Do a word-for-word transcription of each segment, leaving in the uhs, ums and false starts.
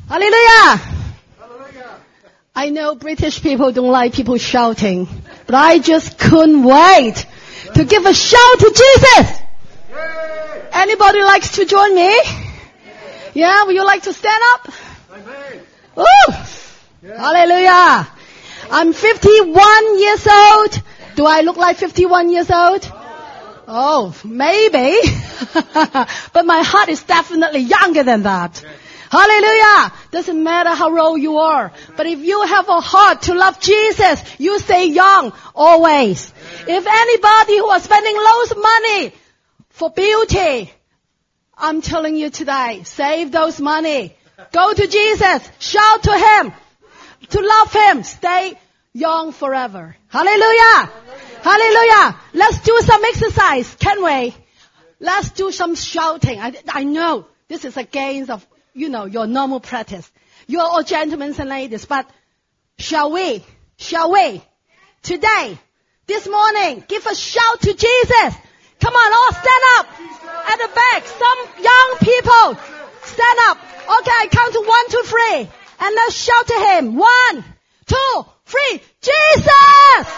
Hallelujah. I know British people don't like people shouting, but I just couldn't wait to give a shout to Jesus. Anybody likes to join me? Yeah, would you like to stand up? Ooh. Hallelujah. I'm fifty-one years old. Do I look like fifty-one years old? Oh, maybe. But my heart is definitely younger than that. Hallelujah. Doesn't matter how old you are. But if you have a heart to love Jesus, you stay young always. If anybody who are spending loads of money for beauty, I'm telling you today, save those money. Go to Jesus. Shout to Him. To love Him. Stay young forever. Hallelujah. Hallelujah. Let's do some exercise, can we? Let's do some shouting. I, I know this is against of, you know, your normal practice. You're all gentlemen and ladies, but shall we? Shall we? Today, this morning, give a shout to Jesus. Come on, all stand up at the back. Some young people, stand up. Okay, I count to one, two, three. And let's shout to Him. One, two, three. Jesus!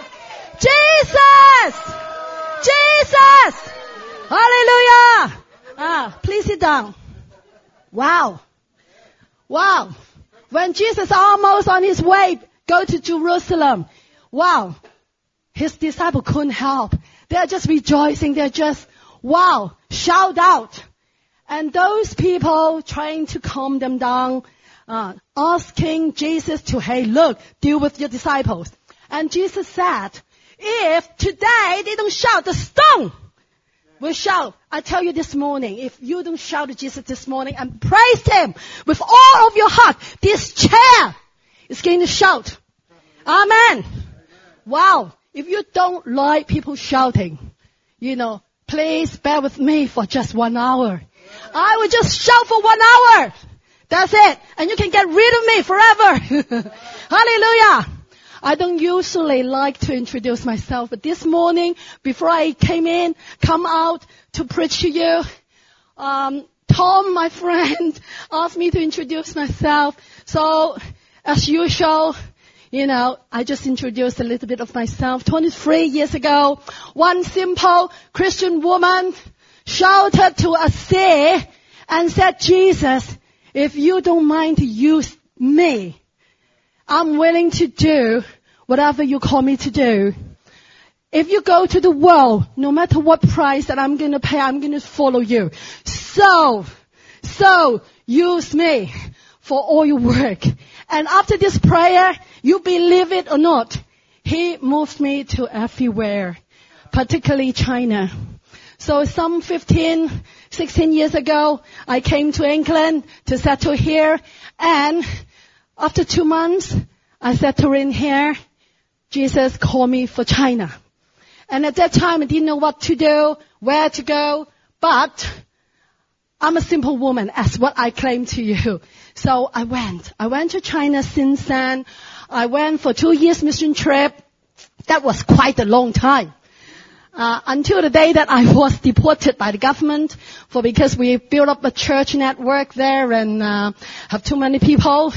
Jesus! Jesus! Hallelujah! Ah, please sit down. Wow. Wow. When Jesus almost on His way go to Jerusalem, wow. His disciples couldn't help. They're just rejoicing. They're just, wow, shout out. And those people trying to calm them down, uh, asking Jesus to, hey, look, deal with your disciples. And Jesus said, if today they don't shout, the stone will shout. I tell you this morning, if you don't shout to Jesus this morning and praise Him with all of your heart, this chair is going to shout. Amen. Wow. If you don't like people shouting, you know, please bear with me for just one hour. I will just shout for one hour. That's it. And you can get rid of me forever. Hallelujah. I don't usually like to introduce myself, but this morning, before I came in, come out to preach to you, um, Tom, my friend, asked me to introduce myself. So, as usual, you know, I just introduced a little bit of myself. twenty-three years ago, one simple Christian woman shouted to a sea and said, Jesus, if you don't mind to use me, I'm willing to do whatever you call me to do. If you go to the world, no matter what price that I'm going to pay, I'm going to follow you. So, so use me for all your work. And after this prayer, you believe it or not, He moved me to everywhere, particularly China. So some fifteen, sixteen years ago, I came to England to settle here. And after two months, I settled in here. Jesus called me for China. And at that time, I didn't know what to do, where to go. But I'm a simple woman, as what I claim to you. So I went. I went to China since then. I went for two years mission trip. That was quite a long time. Uh, until the day that I was deported by the government for because we built up a church network there and uh, have too many people.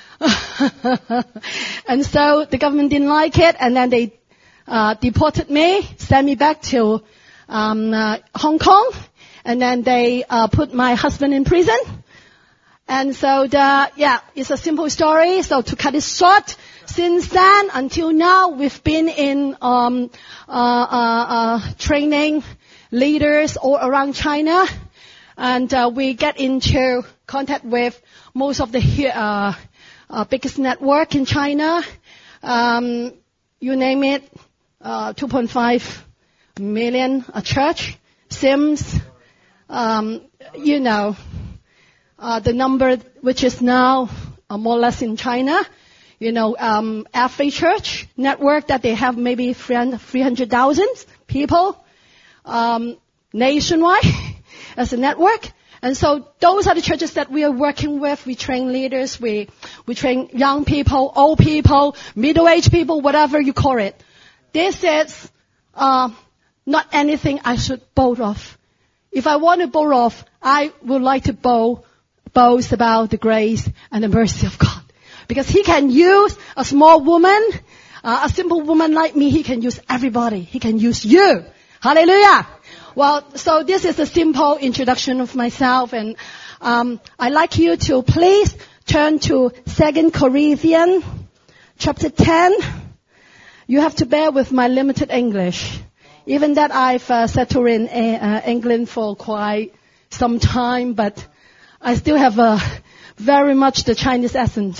And so the government didn't like it, and then they uh, deported me, sent me back to um, uh, Hong Kong, and then they uh, put my husband in prison. And so, the, yeah, it's a simple story. So to cut it short, since then until now, we've been in um, uh, uh, uh, training leaders all around China, and uh, we get into contact with most of the uh, uh, biggest network in China. Um, you name it, uh, two point five million a church, Sims, um, you know. Uh, the number which is now uh, more or less in China, you know, um, every church network that they have maybe three hundred thousand people, um, nationwide as a network. And so those are the churches that we are working with. We train leaders, we, we train young people, old people, middle-aged people, whatever you call it. This is, uh, not anything I should boast of. If I want to boast of, I would like to boast boast about the grace and the mercy of God. Because He can use a small woman, uh, a simple woman like me. He can use everybody. He can use you. Hallelujah. Well, so this is a simple introduction of myself, and um, I'd like you to please turn to Second Corinthians chapter ten. You have to bear with my limited English. Even that I've uh, settled in uh, England for quite some time, but I still have a very much the Chinese accent.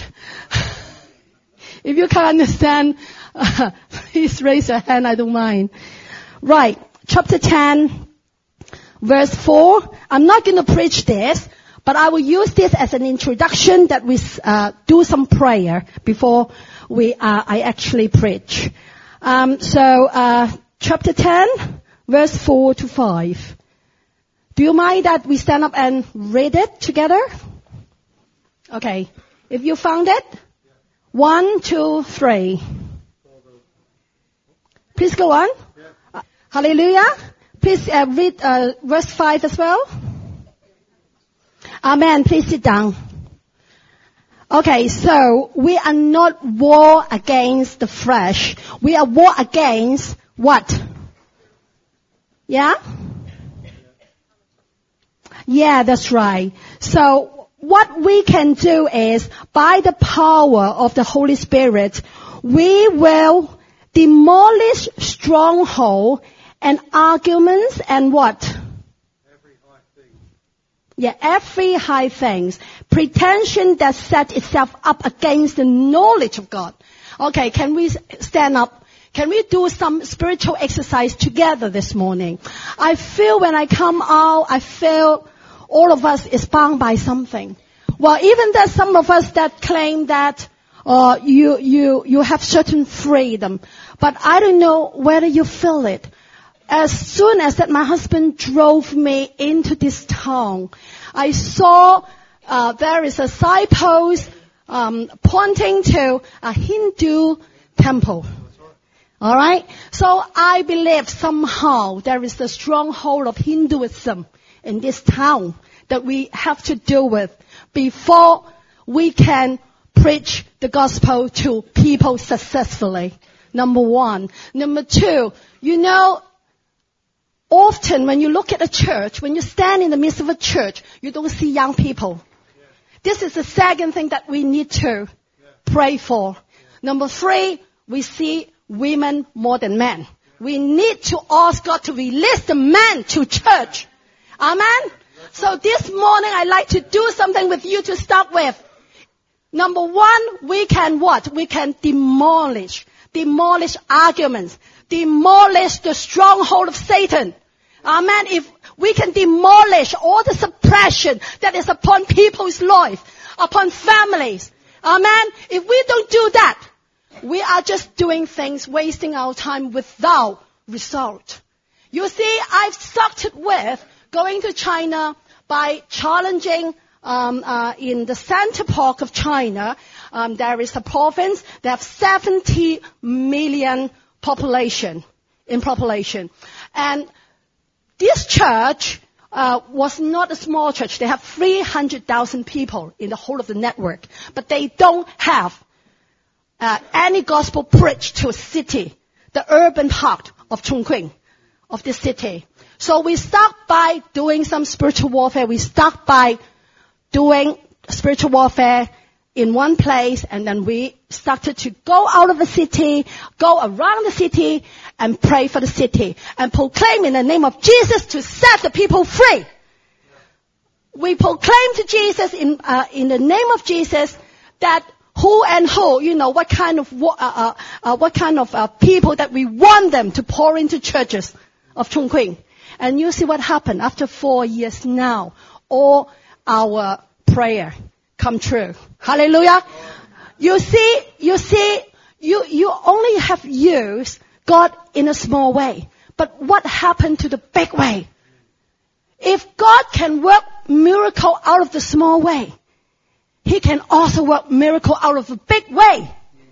If you can't understand, uh, please raise your hand. I don't mind. Right, chapter ten, verse four. I'm not going to preach this, but I will use this as an introduction that we uh, do some prayer before we uh, I actually preach. Um, so uh, chapter ten, verse four to five. Do you mind that we stand up and read it together? Okay. If you found it, one, two, three. Please go on. Uh, hallelujah. Please uh, read uh, verse five as well. Amen. Please sit down. Okay, so we are not war against the flesh. We are war against what? Yeah? Yeah, that's right. So what we can do is, by the power of the Holy Spirit, we will demolish stronghold and arguments and what? Every high thing. Yeah, every high things. Pretension that set itself up against the knowledge of God. Okay, can we stand up? Can we do some spiritual exercise together this morning? I feel when I come out, I feel all of us is bound by something. Well, even there's some of us that claim that uh, you you you have certain freedom, but I don't know whether you feel it. As soon as that my husband drove me into this town, I saw uh, there is a signpost um, pointing to a Hindu temple. All right, so I believe somehow there is a stronghold of Hinduism in this town that we have to deal with before we can preach the gospel to people successfully. Number one. Number two, you know, often when you look at a church, when you stand in the midst of a church, you don't see young people. Yeah. This is the second thing that we need to Yeah. pray for. Yeah. Number three, we see women more than men. Yeah. We need to ask God to release the men to church. Amen? So this morning I'd like to do something with you to start with. Number one, we can what? We can demolish. Demolish arguments. Demolish the stronghold of Satan. Amen. If we can demolish all the suppression that is upon people's life, upon families. Amen. If we don't do that, we are just doing things, wasting our time without result. You see, I've started with going to China by challenging um, uh, in the center part of China. Um, there is a province. They have seventy million population in population, and this church uh, was not a small church. They have three hundred thousand people in the whole of the network, but they don't have uh, any gospel preached to a city, the urban part of Chongqing, of this city. So we start by doing some spiritual warfare. We start by doing spiritual warfare in one place, and then we started to go out of the city, go around the city, and pray for the city, and proclaim in the name of Jesus to set the people free. We proclaim to Jesus in uh, in the name of Jesus that who and who, you know, what kind of uh, uh, uh, what kind of uh, people that we want them to pour into churches of Chongqing. And you see what happened after four years now. All our prayer come true. Hallelujah. You see, you see, you, you only have used God in a small way. But what happened to the big way? If God can work miracle out of the small way, He can also work miracle out of the big way.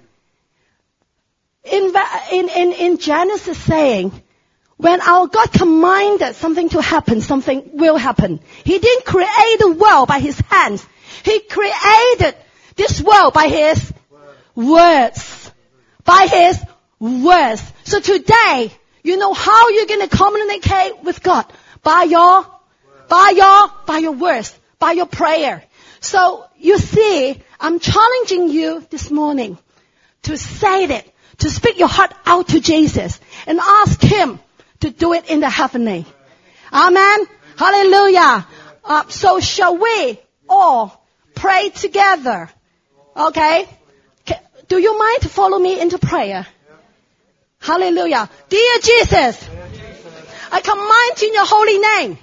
In, in, in, in Genesis saying, when our God commanded something to happen, something will happen. He didn't create the world by His hands. He created this world by His words. By His words. So today, you know how you're going to communicate with God? By your, by your, by your words, by your prayer. So you see, I'm challenging you this morning to say it, to speak your heart out to Jesus and ask Him to do it in the heavenly. Amen. Hallelujah. Uh, so shall we all pray together? Okay. Do you mind to follow me into prayer? Hallelujah. Dear Jesus, I command in your holy name.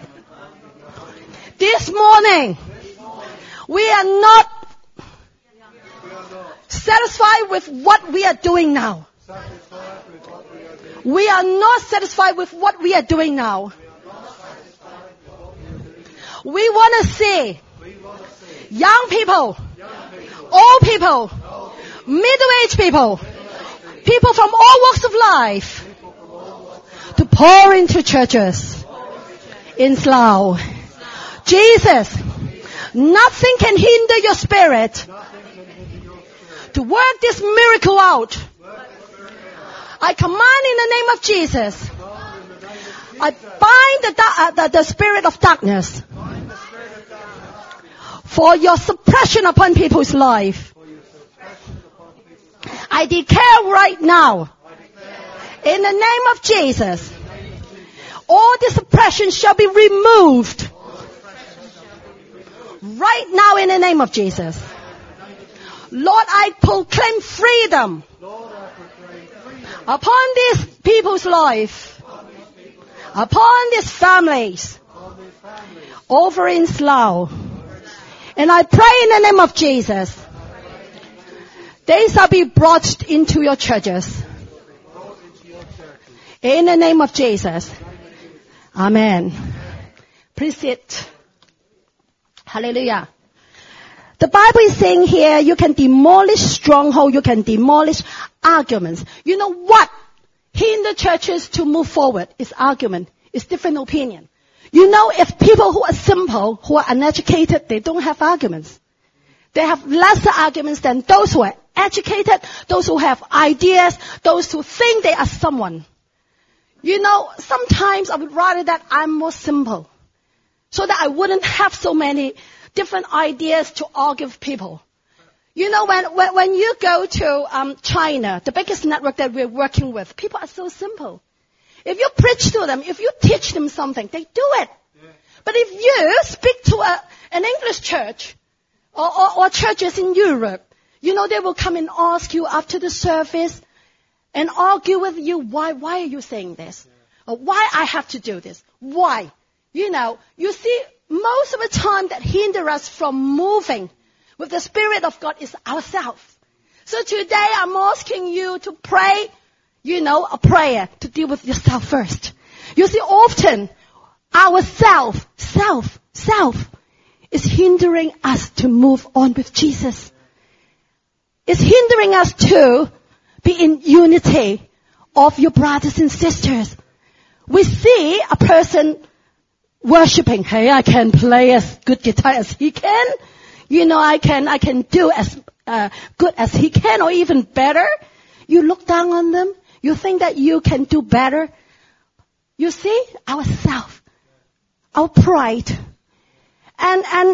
This morning, we are not satisfied with what we are doing now. We are not satisfied with what we are doing now. We want to see young people, old people, middle-aged people, people from all walks of life to pour into churches in Slough. Jesus, nothing can hinder your spirit to work this miracle out. I command in the name of Jesus, I bind the, uh, the, the spirit of darkness for your suppression upon people's life. I declare right now, in the name of Jesus, all the suppression shall be removed. Right now in the name of Jesus. Lord, I proclaim freedom upon these people's life, upon these families, over in Slough. And I pray in the name of Jesus, they shall be brought into your churches. In the name of Jesus. Amen. Please sit. Hallelujah. The Bible is saying here, you can demolish stronghold, you can demolish arguments. You know what hinder churches to move forward is argument, is different opinion. You know, if people who are simple, who are uneducated, they don't have arguments. They have lesser arguments than those who are educated, those who have ideas, those who think they are someone. You know, sometimes I would rather that I'm more simple, so that I wouldn't have so many different ideas to argue with people. You know, when, when, when you go to um, China, the biggest network that we're working with, people are so simple. If you preach to them, if you teach them something, they do it. Yeah. But if you speak to a, an English church or, or, or churches in Europe, you know, they will come and ask you after the service and argue with you, why, why are you saying this? Yeah. Or why I have to do this? Why? You know, you see, most of the time that hinder us from moving with the Spirit of God is ourselves. So today I'm asking you to pray, you know, a prayer to deal with yourself first. You see, often our self, self, self is hindering us to move on with Jesus. It's hindering us to be in unity of your brothers and sisters. We see a person worshipping, hey, I can play as good guitar as he can. You know, I can, I can do as uh, good as he can or even better. You look down on them. You think that you can do better. You see, ourself, our pride. And, and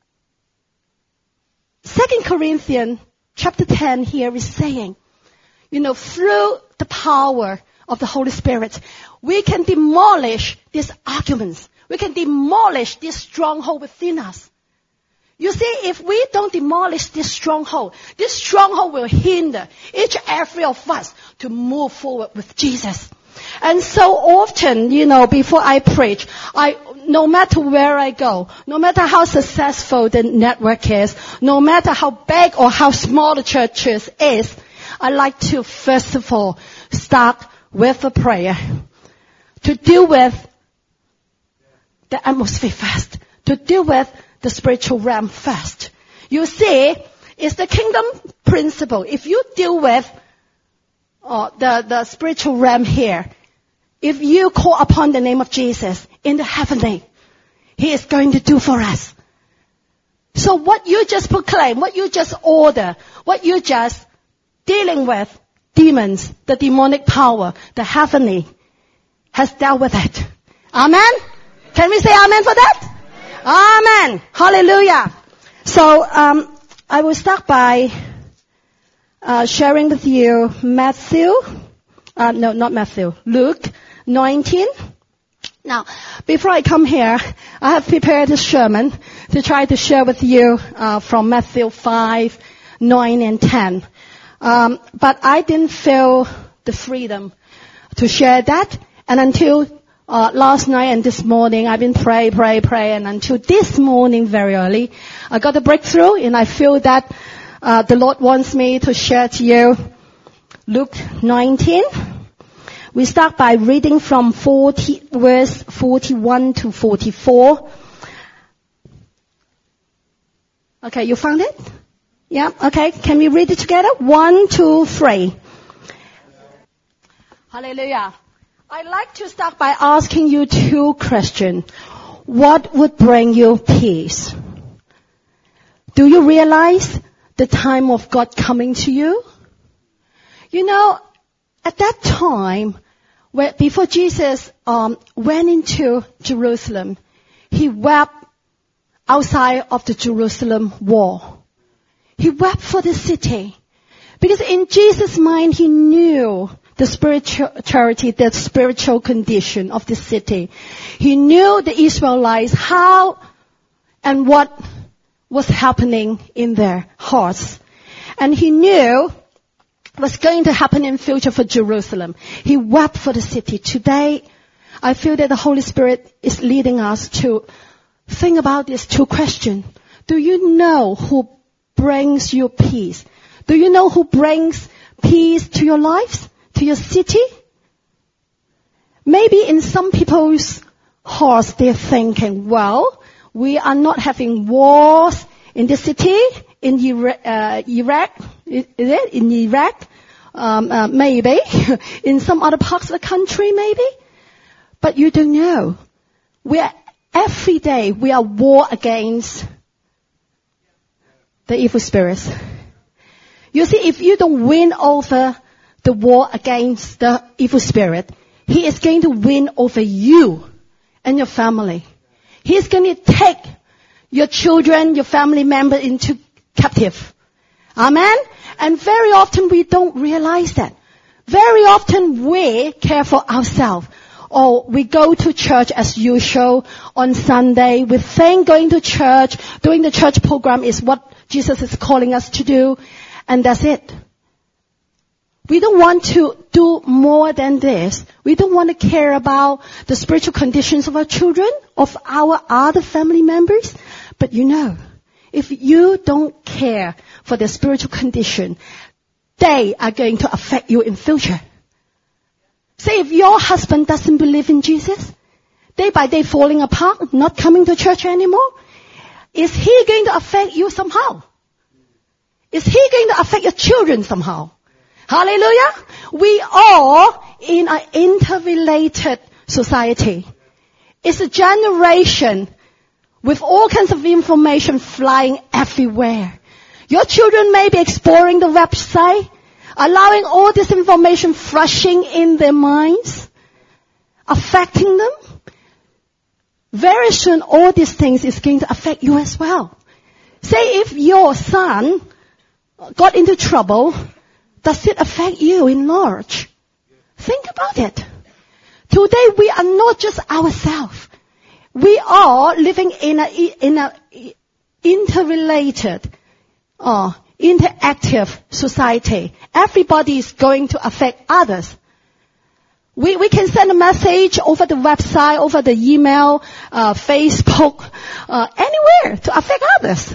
Second Corinthians chapter ten here is saying, you know, through the power of the Holy Spirit, we can demolish these arguments. We can demolish this stronghold within us. You see, if we don't demolish this stronghold, this stronghold will hinder each and every of us to move forward with Jesus. And so often, you know, before I preach, I, no matter where I go, no matter how successful the network is, no matter how big or how small the church is, I like to first of all start with a prayer to deal with the atmosphere first, to deal with the spiritual realm first. You see, it's the kingdom principle. If you deal with uh, the, the spiritual realm here, if you call upon the name of Jesus in the heavenly, He is going to do for us So what you just proclaim, what you just order, what you just dealing with, demons, the demonic power, the heavenly, has dealt with it. Amen? Can we say amen for that? Amen. Hallelujah. So, um, I will start by uh, sharing with you Matthew, uh, no, not Matthew, Luke nineteen. Now, before I come here, I have prepared a sermon to try to share with you uh, from Matthew five, nine, and ten. Um, but I didn't feel the freedom to share that, and until uh, last night and this morning, I've been pray, pray, pray, and until this morning very early, I got a breakthrough, and I feel that uh, the Lord wants me to share to you Luke nineteen. We start by reading from forty, verse forty-one to forty-four. Okay, you found it? Yeah, okay. Can we read it together? One, two, three. Hallelujah. I'd like to start by asking you two questions. What would bring you peace? Do you realize the time of God coming to you? You know, at that time, where before Jesus um, went into Jerusalem, he wept outside of the Jerusalem wall. He wept for the city. Because in Jesus' mind, he knew the spirituality, the spiritual condition of the city. He knew the Israelites, how and what was happening in their hearts. And he knew what's going to happen in future for Jerusalem. He wept for the city. Today, I feel that the Holy Spirit is leading us to think about these two questions. Do you know who brings you peace? Do you know who brings peace to your lives, to your city? Maybe in some people's hearts they're thinking, well, we are not having wars in the city, in Iraq, uh, Iraq is it? In Iraq, um, uh, maybe, in some other parts of the country, maybe. But you don't know. We are, every day we are war against the evil spirits. You see, if you don't win over the war against the evil spirit, he is going to win over you and your family. He is going to take your children, your family member into captive. Amen? And very often we don't realize that. Very often we care for ourselves. Or we go to church as usual on Sunday. We think going to church, doing the church program is what Jesus is calling us to do. And that's it. We don't want to do more than this. We don't want to care about the spiritual conditions of our children, of our other family members. But you know, if you don't care for their spiritual condition, they are going to affect you in future. Say if your husband doesn't believe in Jesus, day by day falling apart, not coming to church anymore, is he going to affect you somehow? Is he going to affect your children somehow? Hallelujah. We are in an interrelated society. It's a generation with all kinds of information flying everywhere. Your children may be exploring the website, allowing all this information flushing in their minds, affecting them. Very soon all these things is going to affect you as well. Say if your son got into trouble, does it affect you in large? Think about it. Today we are not just ourselves. We are living in a, in a interrelated, uh, interactive society. Everybody is going to affect others. We, we can send a message over the website, over the email, uh, Facebook, uh, anywhere to affect others.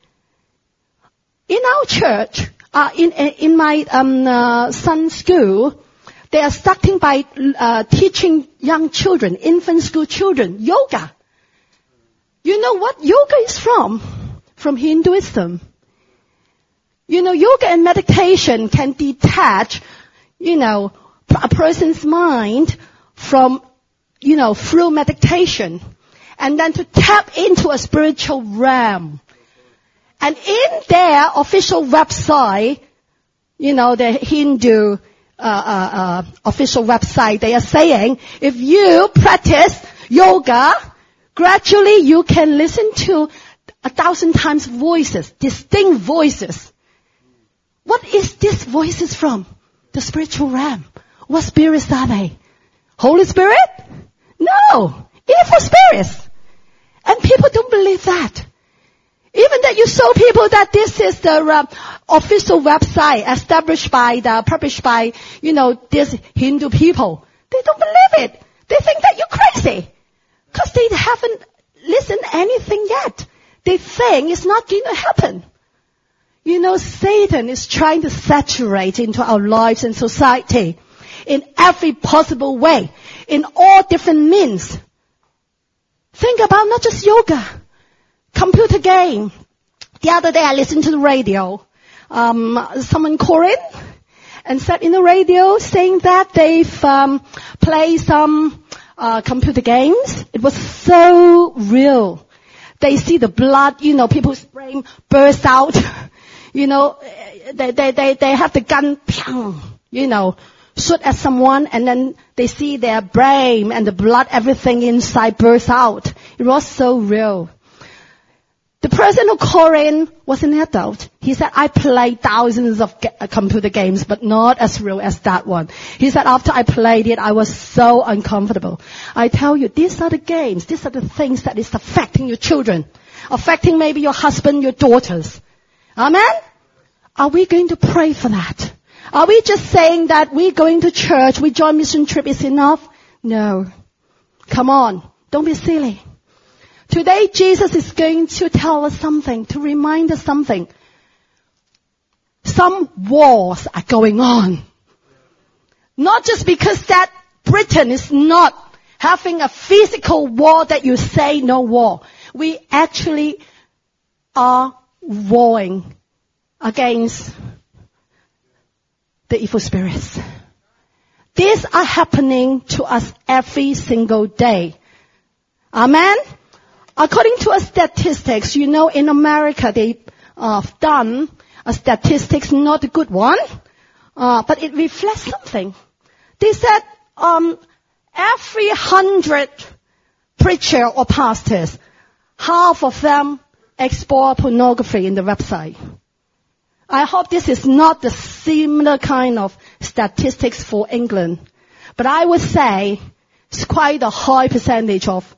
In our church, uh, in, in my, um, uh, son's school, they are starting by, uh, teaching young children, infant school children, yoga. You know what yoga is from? From Hinduism. You know, yoga and meditation can detach, you know, a person's mind from, you know, through meditation. And then to tap into a spiritual realm. And in their official website, you know, the Hindu uh, uh, uh, official website, they are saying, if you practice yoga, gradually you can listen to a thousand times voices, distinct voices. What is these voices from? The spiritual realm. What spirits are they? Holy Spirit? No. Evil spirits. And people don't believe that. Even that you show people that this is the uh, official website established by the, published by, you know, these Hindu people. They don't believe it. They think that you're crazy. Because they haven't listened anything yet. They think it's not going to happen. You know, Satan is trying to saturate into our lives and society in every possible way, in all different means. Think about not just yoga. Computer game. The other day I listened to the radio. Um, someone called in and said in the radio saying that they've um, played some uh, computer games. It was so real. They see the blood, you know, people's brain burst out. You know, they they they they have the gun, you know, shoot at someone, and then they see their brain and the blood, everything inside burst out. It was so real. The person who called in was an adult. He said, I played thousands of ga- computer games, but not as real as that one. He said, after I played it, I was so uncomfortable. I tell you, these are the games, these are the things that is affecting your children, affecting maybe your husband, your daughters. Amen? Are we going to pray for that? Are we just saying that we going to church, we join mission trip is enough? No. Come on. Don't be silly. Today, Jesus is going to tell us something, to remind us something. Some wars are going on. Not just because that Britain is not having a physical war that you say no war. We actually are warring against the evil spirits. These are happening to us every single day. Amen? According to a statistics, you know, in America, they uh, have done a statistics, not a good one, uh, but it reflects something. They said um, every hundred preacher or pastors, half of them explore pornography in the website. I hope this is not the similar kind of statistics for England, but I would say it's quite a high percentage of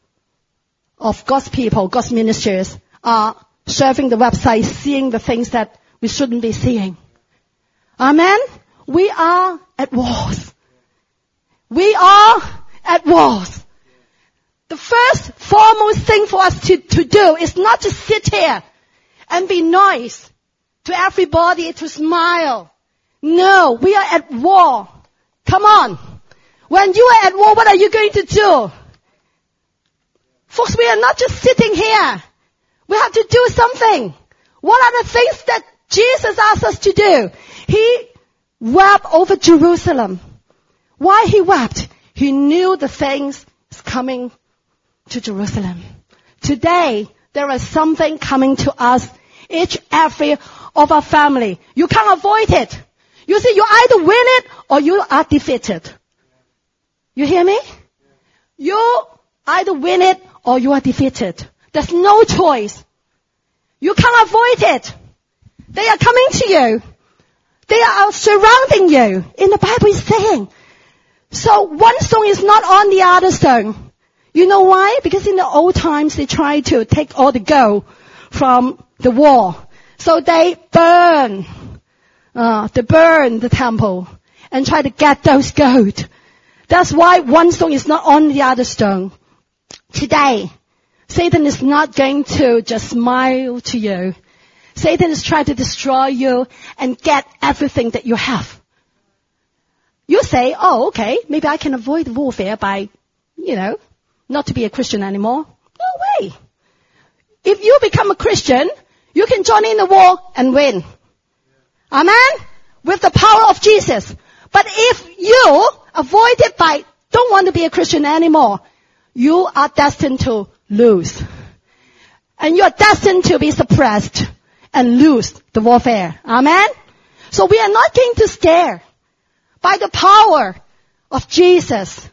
of God's people, God's ministers are surfing the website, seeing the things that we shouldn't be seeing. Amen? We are at wars. We are at wars. The first foremost thing for us to, to do is not to sit here and be nice to everybody, to smile. No, we are at war. Come on. When you are at war, what are you going to do? Folks, we are not just sitting here. We have to do something. What are the things that Jesus asked us to do? He wept over Jerusalem. Why he wept? He knew the things coming to Jerusalem. Today, there is something coming to us, each, every of our family. You can't avoid it. You see, you either win it or you are defeated. You hear me? You either win it or you are defeated. There's no choice. You can't avoid it. They are coming to you. They are surrounding you. In the Bible is saying. So one stone is not on the other stone. You know why? Because in the old times they tried to take all the gold from the wall. So they burn, uh, they burn the temple and try to get those gold. That's why one stone is not on the other stone. Today, Satan is not going to just smile to you. Satan is trying to destroy you and get everything that you have. You say, oh, okay, maybe I can avoid warfare by, you know, not to be a Christian anymore. No way. If you become a Christian, you can join in the war and win. Amen? With the power of Jesus. But if you avoid it by don't want to be a Christian anymore, you are destined to lose. And you are destined to be suppressed and lose the warfare. Amen? So we are not going to scare by the power of Jesus,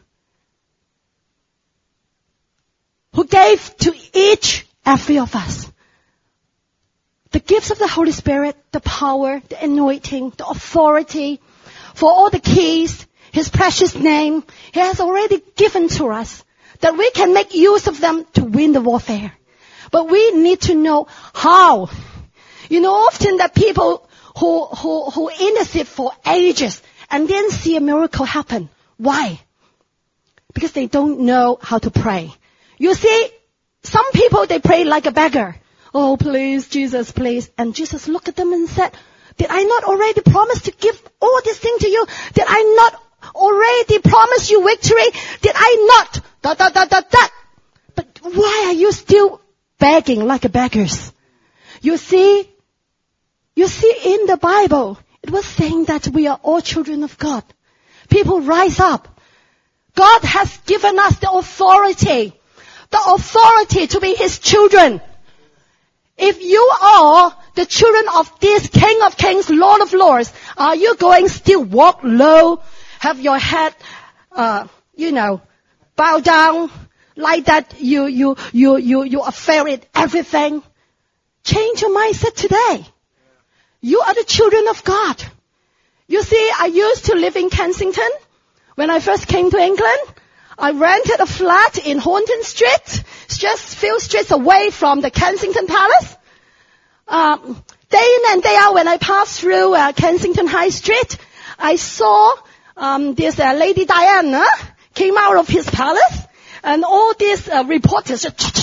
who gave to each, every of us, the gifts of the Holy Spirit, the power, the anointing, the authority, for all the keys, His precious name. He has already given to us that we can make use of them to win the warfare. But we need to know how. You know, often that people who, who, who intercede for ages and then see a miracle happen. Why? Because they don't know how to pray. You see, some people, they pray like a beggar. Oh, please, Jesus, please. And Jesus looked at them and said, did I not already promise to give all this thing to you? Did I not already promise you victory? Did I not? Da, da, da, da, da. But why are you still begging like a beggars? You see, you see in the Bible, it was saying that we are all children of God. People rise up. God has given us the authority, the authority to be His children. If you are the children of this King of Kings, Lord of Lords, are you going still walk low, have your head, uh, you know, bow down like that? You, you, you, you, you are afraid of everything. Change your mindset today. You are the children of God. You see, I used to live in Kensington. When I first came to England, I rented a flat in Horton Street, just a few streets away from the Kensington Palace. Um, day in and day out, when I passed through uh, Kensington High Street, I saw um, this uh, Lady Diana came out of his palace, and all these uh, reporters,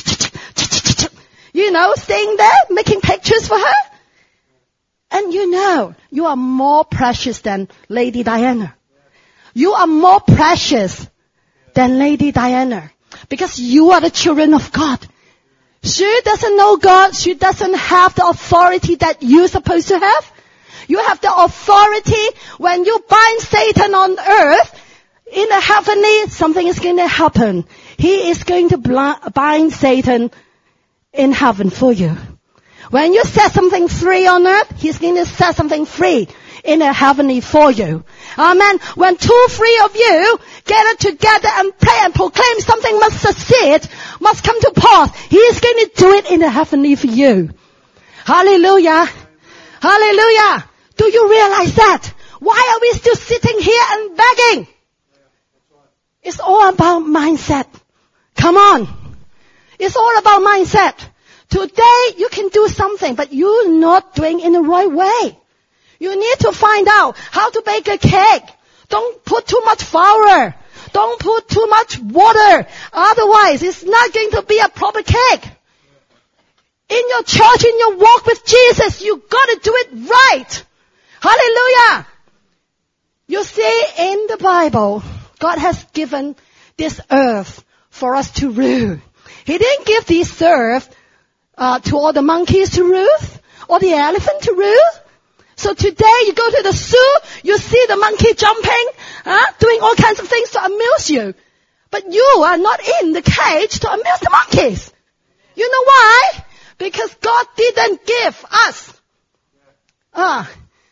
you know, staying there, making pictures for her. And you know, you are more precious than Lady Diana. You are more precious than Lady Diana, because you are the children of God. She doesn't know God. She doesn't have the authority that you're supposed to have. You have the authority. When you bind Satan on earth, in the heavenly, something is going to happen. He is going to bind Satan in heaven for you. When you set something free on earth, He's going to set something free in the heavenly for you. Amen. When two, three of you gather together and pray and proclaim, something must succeed, must come to pass. He is going to do it in the heavenly for you. Hallelujah. Hallelujah. Do you realize that? Why are we still sitting here and begging? It's all about mindset. Come on. It's all about mindset. Today you can do something, but you're not doing it in the right way. You need to find out how to bake a cake. Don't put too much flour. Don't put too much water. Otherwise, it's not going to be a proper cake. In your church, in your walk with Jesus, you got to do it right. Hallelujah. You see, in the Bible, God has given this earth for us to rule. He didn't give this earth uh, to all the monkeys to rule, or the elephant to rule. So today you go to the zoo, you see the monkey jumping, uh, doing all kinds of things to amuse you. But you are not in the cage to amuse the monkeys. You know why? Because God didn't give us uh,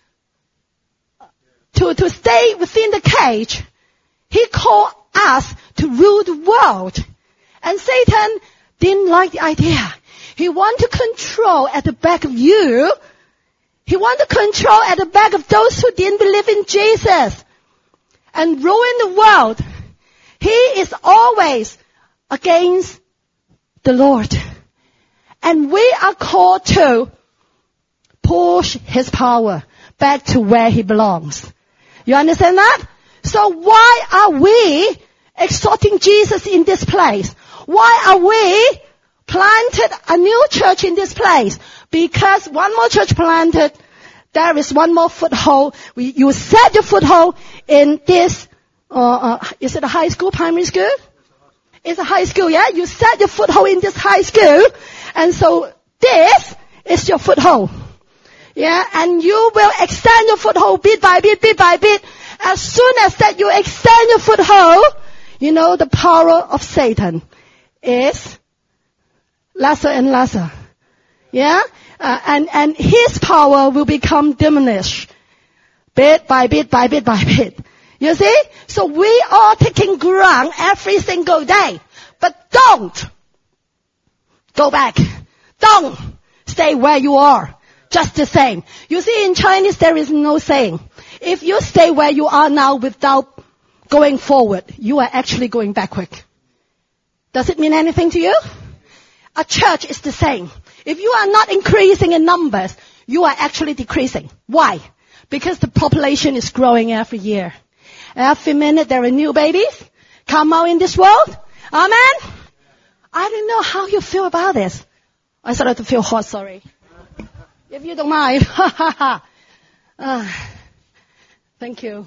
to, to stay within the cage. He called us to rule the world. And Satan didn't like the idea. He wanted to control at the back of you. He wanted to control at the back of those who didn't believe in Jesus and ruin the world. He is always against the Lord. And we are called to push His power back to where He belongs. You understand that? So why are we exalting Jesus in this place? Why are we planted a new church in this place? Because one more church planted, there is one more foothold. We, you set your foothold in this, uh, uh, is it a high school, primary school? It's a high school, yeah? You set your foothold in this high school. And so this is your foothold. Yeah? And you will extend your foothold bit by bit, bit by bit. As soon as that you extend your foothold, you know, the power of Satan is lesser and lesser. Yeah? Uh, and, and his power will become diminished. Bit by bit by bit by bit. You see? So we are taking ground every single day. But don't go back. Don't stay where you are. Just the same. You see, in Chinese there is no saying. If you stay where you are now without going forward, you are actually going backward. Does it mean anything to you? A church is the same. If you are not increasing in numbers, you are actually decreasing. Why? Because the population is growing every year. Every minute there are new babies come out in this world. Amen? I don't know how you feel about this. I started to feel hot, sorry. If you don't mind. uh, thank you.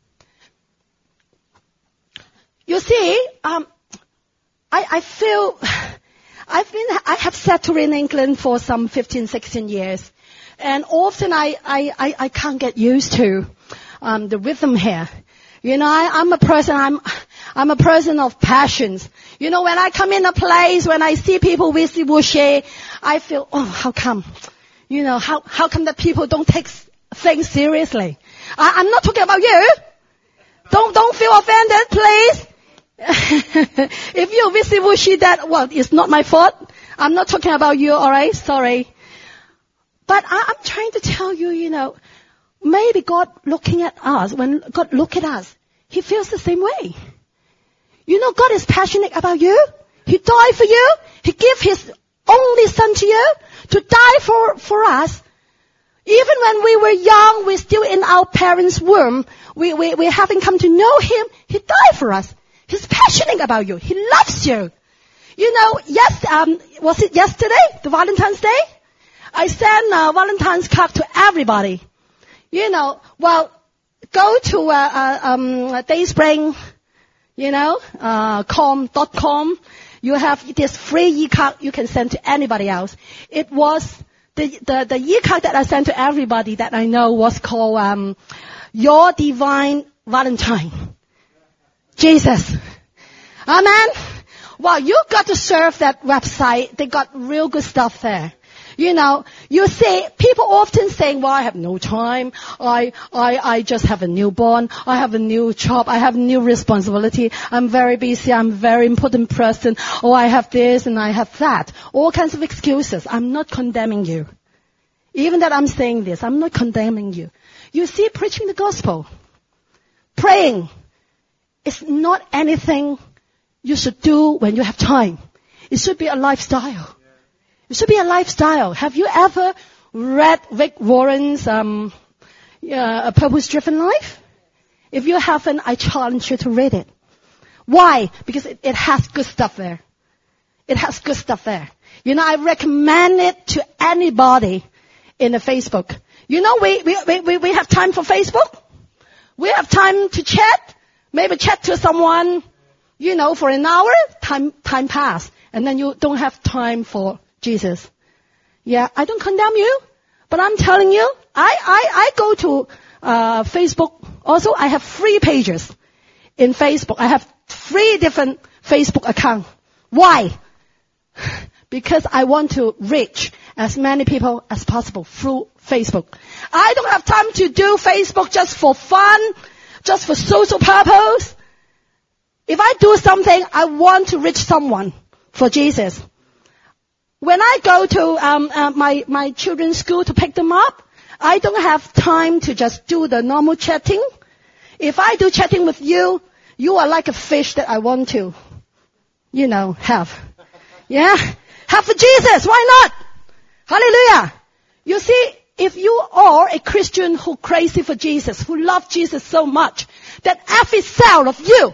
You see, um, I, I feel, I've been, I have settled in England for some fifteen, sixteen years. And often I, I, I, I can't get used to, um, the rhythm here. You know, I, I'm a person, I'm, I'm a person of passions. You know, when I come in a place, when I see people wishy-washy, I feel, oh, how come? You know, how, how come that people don't take things seriously? I, I'm not talking about you. Don't, don't feel offended, please. If you're wishy-washy, that, well, it's not my fault. I'm not talking about you, alright? Sorry. But I, I'm trying to tell you, you know, maybe God looking at us, when God look at us, He feels the same way. You know, God is passionate about you. He died for you. He gave His only Son to you to die for, for us. Even when we were young, we're still in our parents' womb. We, we, we haven't come to know Him. He died for us. He's passionate about you. He loves you. You know, yes, um, was it yesterday, the Valentine's Day? I sent a Valentine's card to everybody. You know, well, go to uh, uh, um, Dayspring, you know, uh, com dot com. You have this free e-card you can send to anybody else. It was the the, the e-card that I sent to everybody that I know was called um, Your Divine Valentine. Jesus. Amen. Well, you got to surf that website. They got real good stuff there. You know, you see, people often saying, well, I have no time. I, I, I just have a newborn. I have a new job. I have new responsibility. I'm very busy. I'm a very important person. Oh, I have this and I have that. All kinds of excuses. I'm not condemning you. Even that I'm saying this, I'm not condemning you. You see, preaching the gospel, praying, is not anything you should do when you have time. It should be a lifestyle. It should be a lifestyle. Have you ever read Rick Warren's um, uh, A Purpose-Driven Life? If you haven't, I challenge you to read it. Why? Because it, it has good stuff there. It has good stuff there. You know, I recommend it to anybody in the Facebook. You know, we, we, we, we have time for Facebook. We have time to chat. Maybe chat to someone, you know, for an hour. Time, time pass. And then you don't have time for Jesus. Yeah, I don't condemn you, but I'm telling you, I, I, I go to, uh, Facebook. Also, I have three pages in Facebook. I have three different Facebook accounts. Why? Because I want to reach as many people as possible through Facebook. I don't have time to do Facebook just for fun, just for social purpose. If I do something, I want to reach someone for Jesus. When I go to um, uh, my my children's school to pick them up, I don't have time to just do the normal chatting. If I do chatting with you, you are like a fish that I want to, you know, have. Yeah? Have for Jesus. Why not? Hallelujah. You see, if you are a Christian who crazy for Jesus, who love Jesus so much, that every cell of you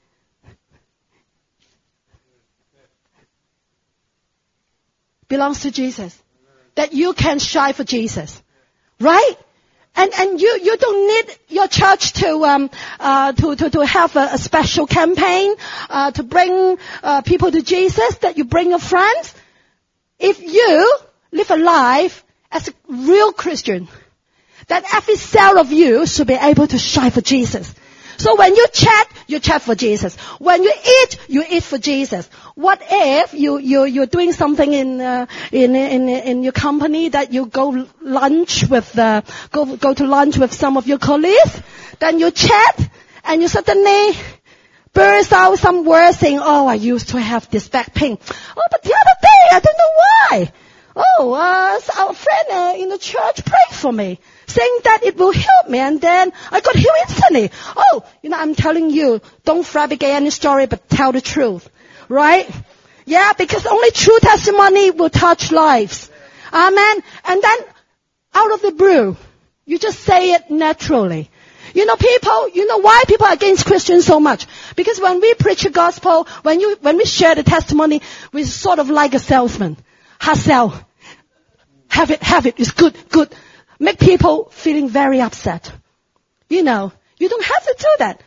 belongs to Jesus, that you can shine for Jesus, right? And and you you don't need your church to um uh to to to have a, a special campaign uh to bring uh people to Jesus. That you bring your friends. If you live a life as a real Christian, that every cell of you should be able to shine for Jesus. So when you chat, you chat for Jesus. When you eat, you eat for Jesus. What if you, you, you're doing something in, uh, in, in, in your company that you go lunch with, uh, go, go to lunch with some of your colleagues, then you chat, and you suddenly burst out some words saying, oh, I used to have this back pain. Oh, but the other day, I don't know why. Oh, uh, our friend uh, in the church prayed for me, saying that it will help me, and then I got healed instantly. Oh, you know, I'm telling you, don't fabricate any story, but tell the truth. Right? Yeah, because only true testimony will touch lives. Amen. And then, out of the blue, you just say it naturally. You know, people, you know why people are against Christians so much? Because when we preach the gospel, when you, when we share the testimony, we're sort of like a salesman. Hard sell. Have it, have it, it's good, good. Make people feeling very upset. You know, you don't have to do that.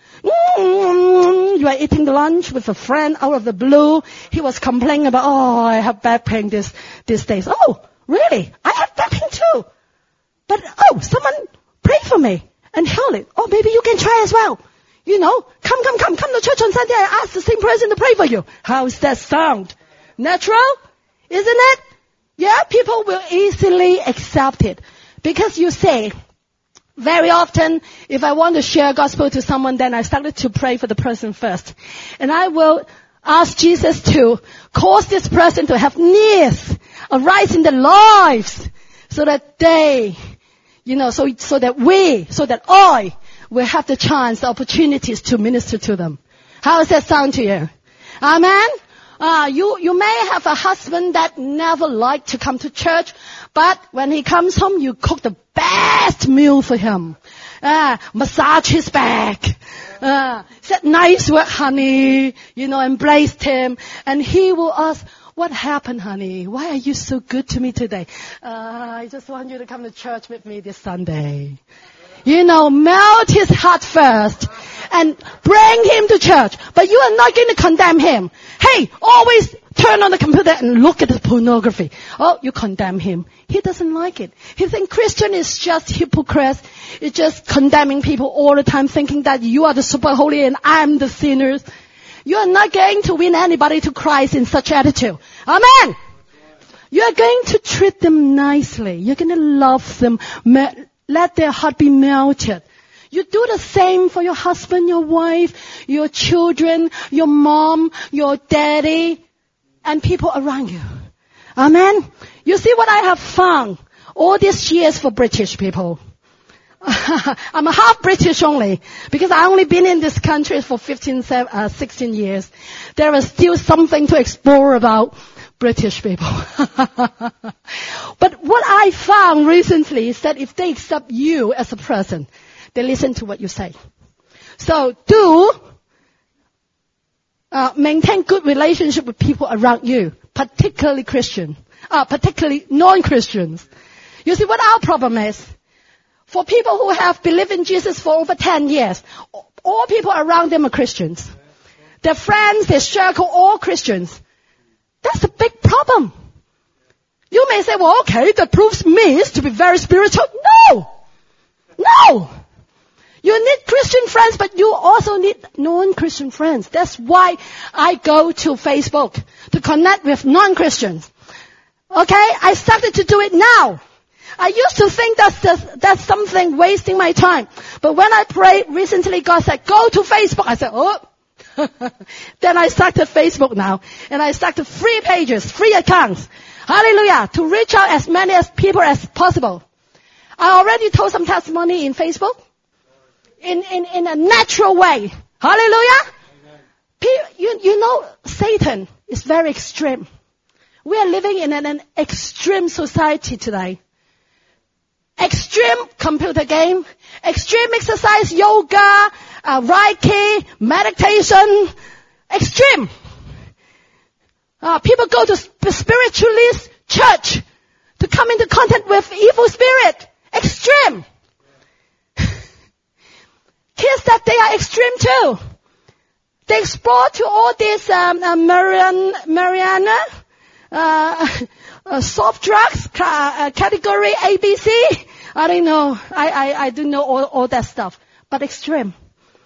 Mm, you are eating lunch with a friend out of the blue. He was complaining about, oh, I have back pain this, these days. Oh, really? I have back pain too. But, oh, someone pray for me and heal it. Oh, maybe you can try as well. You know, come, come, come, come to church on Sunday and ask the same person to pray for you. How's that sound? Natural? Isn't it? Yeah, people will easily accept it. Because you say, very often, if I want to share gospel to someone, then I started to pray for the person first. And I will ask Jesus to cause this person to have needs arise in their lives so that they, you know, so, so that we, so that I will have the chance, the opportunities to minister to them. How does that sound to you? Amen? Uh, you, you may have a husband that never liked to come to church, but when he comes home, you cook the best meal for him. Uh, massage his back. Uh, said nice word, honey. You know, embraced him. And he will ask, what happened, honey? Why are you so good to me today? Uh, I just want you to come to church with me this Sunday. You know, melt his heart first and bring him to church. But you are not going to condemn him. Hey, always turn on the computer and look at the pornography. Oh, you condemn him. He doesn't like it. He thinks Christian is just hypocrites. It's just condemning people all the time, thinking that you are the super holy and I'm the sinners. You are not going to win anybody to Christ in such attitude. Amen. You are going to treat them nicely. You're going to love them. Let their heart be melted. You do the same for your husband, your wife, your children, your mom, your daddy, and people around you. Amen? You see what I have found all these years for British people. I'm a half British only, because I only been in this country for fifteen, sixteen years. There is still something to explore about British people. But what I found recently is that if they accept you as a person, they listen to what you say. So do uh, maintain good relationship with people around you, particularly Christian, uh, particularly non-Christians. You see what our problem is? For people who have believed in Jesus for over ten years, all people around them are Christians. Their friends, their circle, all Christians. That's a big problem. You may say, well, okay, that proves me to be very spiritual. No! No! You need Christian friends, but you also need non-Christian friends. That's why I go to Facebook to connect with non-Christians. Okay? I started to do it now. I used to think that's, that's, that's something wasting my time. But when I prayed recently, God said, go to Facebook. I said, oh. Then I started Facebook now. And I started free pages, free accounts. Hallelujah. To reach out as many as people as possible. I already told some testimony in Facebook. In, in, in a natural way. Hallelujah. Pe- you, you know, Satan is very extreme. We are living in an, an extreme society today. Extreme computer game, extreme exercise, yoga, uh, Reiki, meditation, extreme. Uh, people go to sp- spiritualist church to come into contact with evil spirit. Extreme. Kids that they are extreme too. They explore to all these um, uh, Marian, Mariana, uh, uh, soft drugs, uh, category A, B, C. I don't know. I, I, I don't know all, all that stuff. But extreme.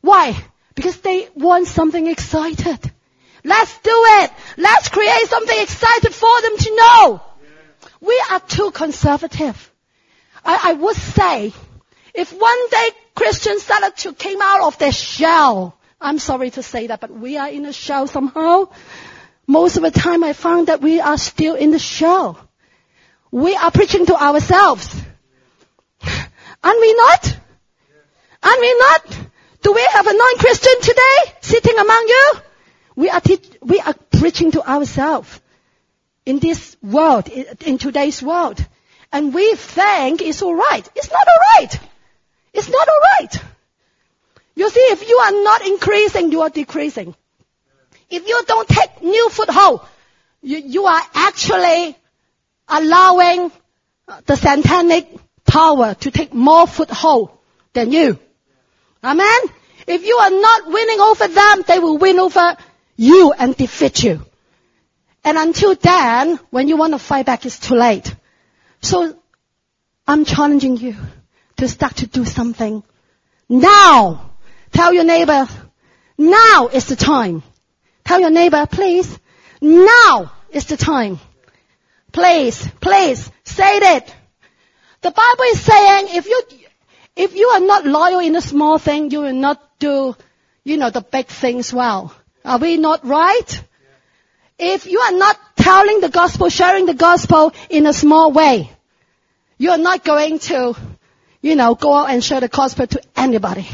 Why? Because they want something excited. Let's do it. Let's create something excited for them to know. We are too conservative. I, I would say, if one day Christians started to came out of their shell, I'm sorry to say that, but we are in a shell somehow. Most of the time I found that we are still in the shell. We are preaching to ourselves. Aren't we not? Aren't we not? Do we have a non-Christian today sitting among you? We are, te- we are preaching to ourselves in this world, in today's world. And we think it's alright. It's not alright. It's not alright. You see, if you are not increasing, you are decreasing. If you don't take new foothold, you, you are actually allowing the satanic power to take more foothold than you. Amen? If you are not winning over them, they will win over you and defeat you. And until then, when you want to fight back, it's too late. So, I'm challenging you to start to do something now. Tell your neighbor, now is the time. Tell your neighbor, please, now is the time. Please, please, say it. The Bible is saying if you, if you are not loyal in a small thing, you will not do, you know, the big things well. Are we not right? If you are not telling the gospel, sharing the gospel in a small way, you are not going to, you know, go out and share the gospel to anybody.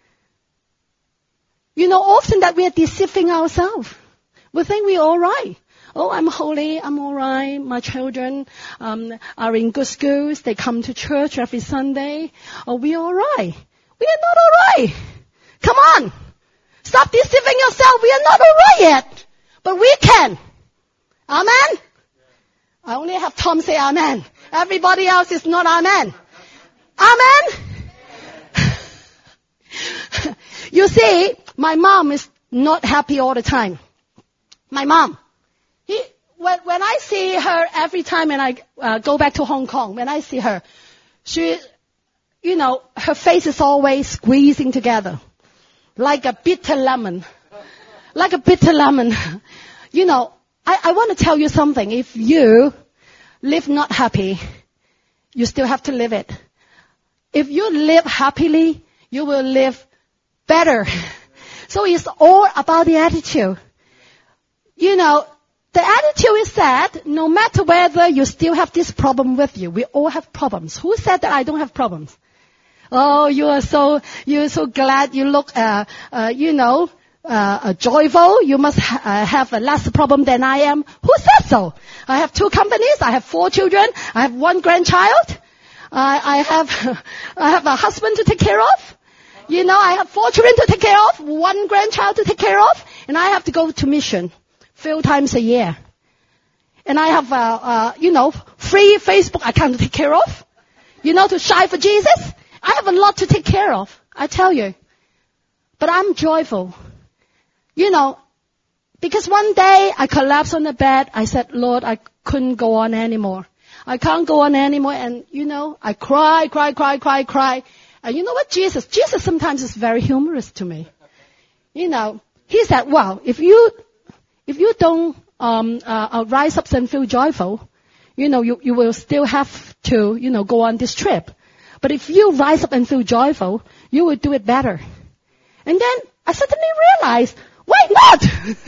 You know, often that we are deceiving ourselves. We think we're all right. Oh, I'm holy, I'm all right. My children um, are in good schools. They come to church every Sunday. Oh, we're all right. We are not all right. Come on. Stop deceiving yourself. We are not all right yet. But we can. Amen? I only have Tom say amen. Everybody else is not amen. Amen? You see, my mom is not happy all the time. My mom. He, when, when I see her every time when I uh, go back to Hong Kong, when I see her, she, you know, her face is always squeezing together. Like a bitter lemon. Like a bitter lemon. You know, I, I want to tell you something. If you live not happy, you still have to live it. If you live happily, you will live better. So it's all about the attitude. You know, the attitude is that no matter whether you still have this problem with you, we all have problems. Who said that I don't have problems? Oh, you are so, you're so glad you look, uh, uh, you know, uh, joyful. You must ha- uh, have a less problem than I am. Who said so? I have two companies. I have four children. I have one grandchild. I, I have, I have a husband to take care of. You know, I have four children to take care of, one grandchild to take care of, and I have to go to mission few times a year. And I have, uh, uh, you know, free Facebook account to take care of. You know, to shine for Jesus. I have a lot to take care of, I tell you. But I'm joyful. You know, because one day I collapsed on the bed. I said, Lord, I couldn't go on anymore. I can't go on anymore. And, you know, I cry, cry, cry, cry, cry. And you know what? Jesus, Jesus sometimes is very humorous to me. You know, he said, well, if you, if you don't, um, uh, uh, rise up and feel joyful, you know, you, you will still have to, you know, go on this trip. But if you rise up and feel joyful, you will do it better. And then I suddenly realized, why not?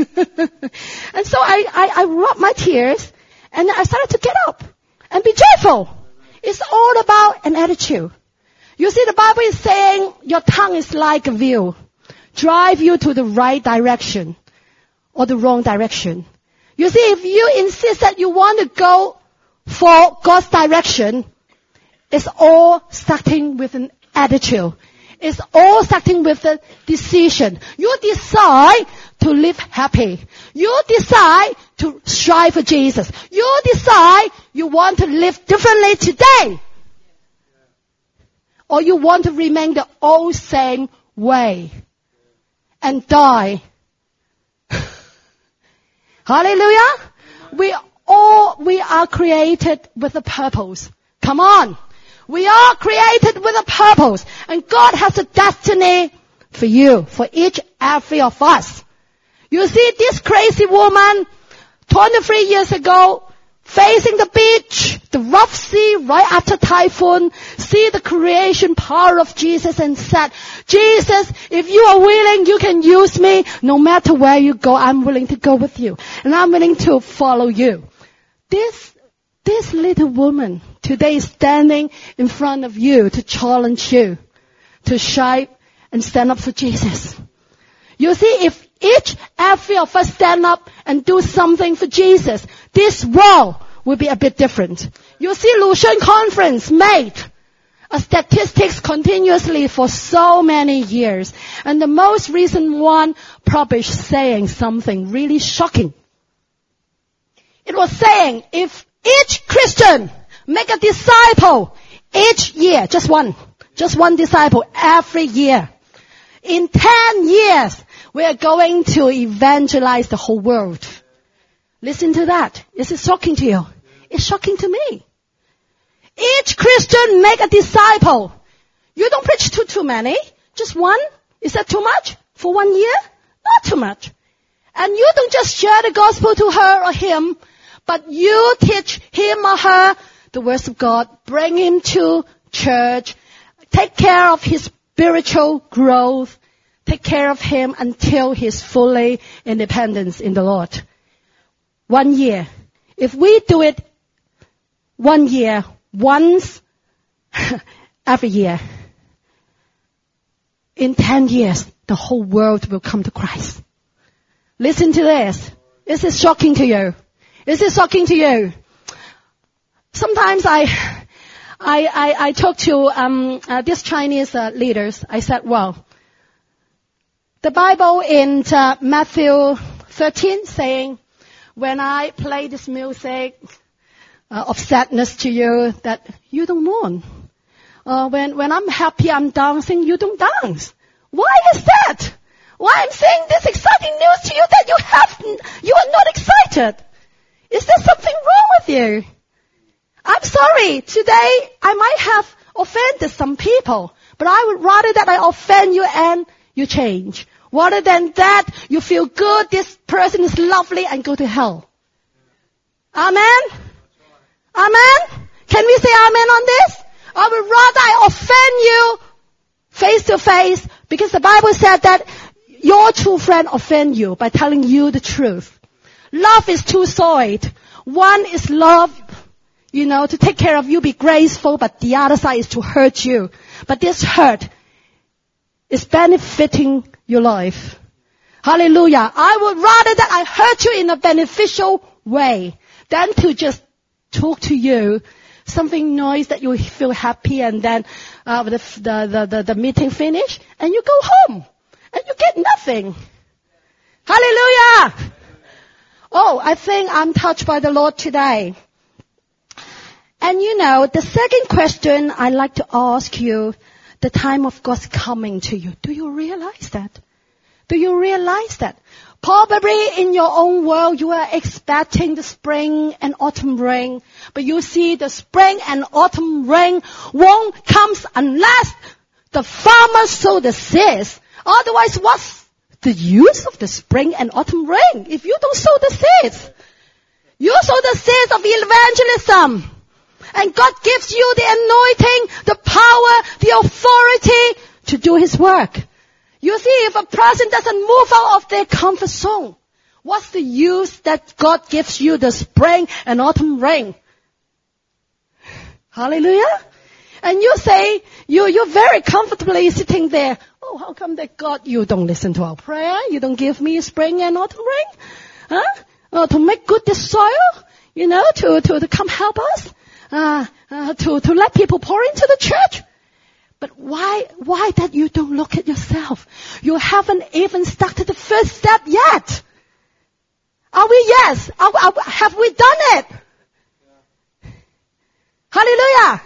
And so I, I, I rubbed my tears and I started to get up and be joyful. It's all about an attitude. You see, the Bible is saying your tongue is like a wheel. Drive you to the right direction or the wrong direction. You see, if you insist that you want to go for God's direction, it's all starting with an attitude. It's all starting with a decision. You decide to live happy. You decide to strive for Jesus. You decide you want to live differently today. Or you want to remain the old same way and die. Hallelujah. We all, we are created with a purpose. Come on. We are created with a purpose. And God has a destiny for you, for each, every of us. You see, this crazy woman, twenty-three years ago, facing the beach, the rough sea, right after typhoon, see the creation power of Jesus and said, Jesus, if you are willing, you can use me. No matter where you go, I'm willing to go with you. And I'm willing to follow you. This, this little woman today is standing in front of you to challenge you, to shine and stand up for Jesus. You see, if each, every of us stand up and do something for Jesus, this world will be a bit different. You see, Lucian Conference made a statistics continuously for so many years. And the most recent one published saying something really shocking. It was saying, if each Christian make a disciple each year, just one, just one disciple every year, in ten years, we are going to evangelize the whole world. Listen to that. Is it shocking to you? It's shocking to me. Each Christian make a disciple. You don't preach to too many. Just one. Is that too much? For one year? Not too much. And you don't just share the gospel to her or him, but you teach him or her the words of God. Bring him to church. Take care of his spiritual growth. Take care of him until he's fully independent in the Lord. One year. If we do it one year, once every year, in ten years, the whole world will come to Christ. Listen to this. Is it shocking to you? Is it shocking to you? Sometimes I, I, I, I talk to um, uh, these Chinese uh, leaders. I said, well, the Bible in uh, Matthew thirteen saying, when I play this music uh, of sadness to you, that you don't mourn. Uh, when, when I'm happy, I'm dancing, you don't dance. Why is that? Why I'm saying this exciting news to you that you have, you are not excited? Is there something wrong with you? I'm sorry, today I might have offended some people, but I would rather that I offend you and you change. Rather than that, you feel good, this person is lovely, and go to hell. Amen? Amen? Can we say amen on this? I would rather I offend you face to face, because the Bible said that your true friend offend you by telling you the truth. Love is two-sided. One is love, you know, to take care of you, be graceful, but the other side is to hurt you. But this hurt is benefiting your life. Hallelujah. I would rather that I hurt you in a beneficial way than to just talk to you something nice that you feel happy, and then uh, the, the, the, the meeting finish and you go home and you get nothing. Hallelujah. Oh, I think I'm touched by the Lord today. And you know, the second question I'd like to ask you, the time of God's coming to you. Do you realize that? Do you realize that? Probably in your own world you are expecting the spring and autumn rain, but you see the spring and autumn rain won't come unless the farmer sow the seeds. Otherwise, what's the use of the spring and autumn rain if you don't sow the seeds? You sow the seeds of evangelism. And God gives you the anointing, the power, the authority to do His work. You see, if a person doesn't move out of their comfort zone, what's the use that God gives you the spring and autumn rain? Hallelujah. And you say, you, you're very comfortably sitting there. Oh, how come that God, you don't listen to our prayer? You don't give me spring and autumn rain? Huh? Uh, to make good this soil? You know, to, to, to come help us? Uh, uh, to, to let people pour into the church. But why, why that you don't look at yourself? You haven't even started the first step yet. Are we? Yes. Are, are, have we done it? Yeah. Hallelujah.